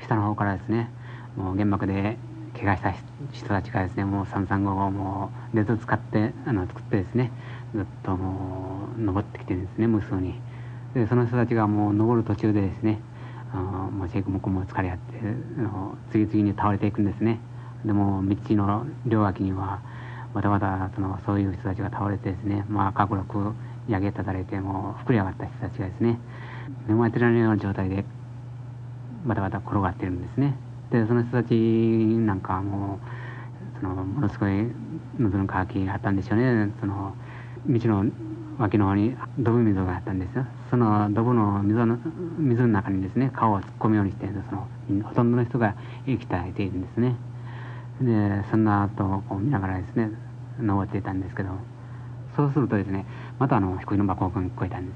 下の方からですね、もう原爆で怪我した人たちがですね、もう335をもう熱を使って作ってですね、ずっともう登ってきてですね、無数に。でその人たちがもう登る途中でですね、もうシェイクもこも疲れ合って次々に倒れていくんですね。でも道の両脇にはまたまたそういう人たちが倒れてですね、まあ各力焼けただれてもう膨れ上がった人たちがですね、目も当てられるような状態でバタバタ転がってるんですね。でその人たちなんかはもうものすごい喉の渇きがあったんでしょうね。道の脇の方にドブ溝があったんですよ。そのドブの水の中にですね、顔を突っ込むようにしてほとんどの人が息絶えているんですね。でそんな後をこう見ながらですね登っていたんですけど、そうするとですね、また飛行機の爆音が聞こえたんです。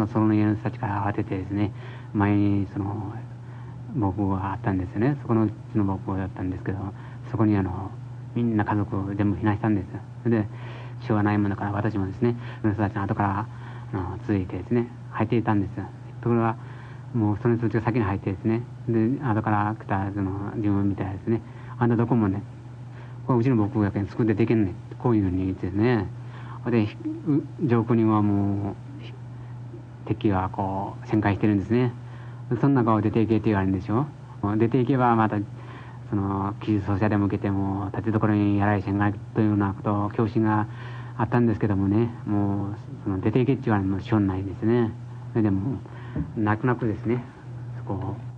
その家の人たちから慌ててですね、前に防空壕があったんですよね。そこのうちの防空壕だったんですけど、そこにみんな家族全部避難したんですよ。それでしょうがないものから私もですね、その人たちの後から続いてですね入っていたんですよ。ところがもうその人たちが先に入ってですね、で後から来た自分みたいですね、あんたどこもね、これうちの防空壕やけん作ってできんねん、こういうふうに言ってですね、で上空にはもう敵機がこう旋回してるんですね。そんな顔出ていけって言われるんでしょ。出ていけばまた機銃掃射でも受けても立てどころにやられせんがいというようなこと教師があったんですけどもね、もう出ていけって言われるのしょうがないですね。それでも泣く泣くですね、そこを